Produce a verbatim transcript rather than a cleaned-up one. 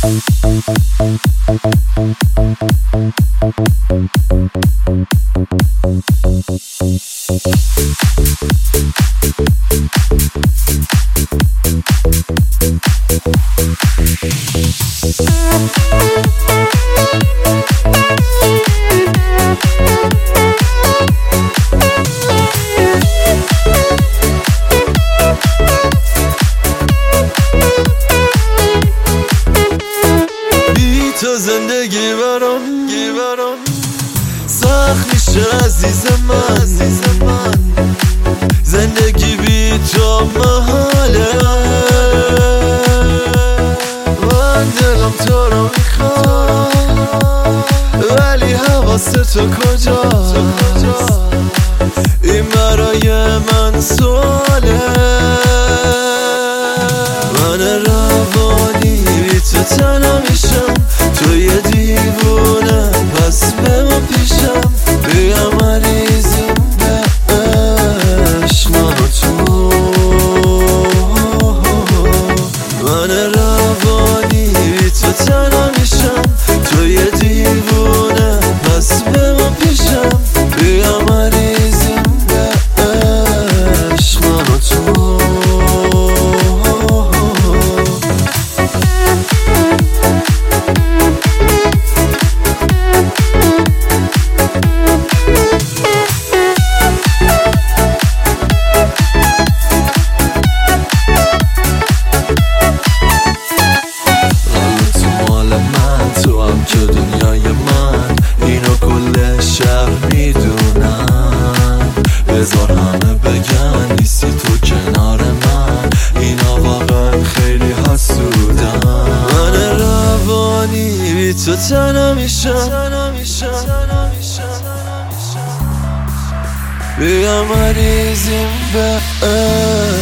تو زندگی برام برام سخت میشه عزیز من عزیز من زندگی بی تو محاله من دلم تو رو میخواد ولی حواست تو کجاست این برای من سواله من روانی بی تو تنها میشم تو یه دیوونه پس به ما پیشم بیا مریضیم به عشق من و تو من روانی بی تو تنها میشم تو یه دیوونه پس به ما پیشم بیا مریضیم به عشق من و تو که دنیای من اینو کل شهر میدونن بذار همه بگن نیستی تو کنار من اینا واقعا خیلی حسودن من روانی بی تو تنها میشم بیا مریضیم به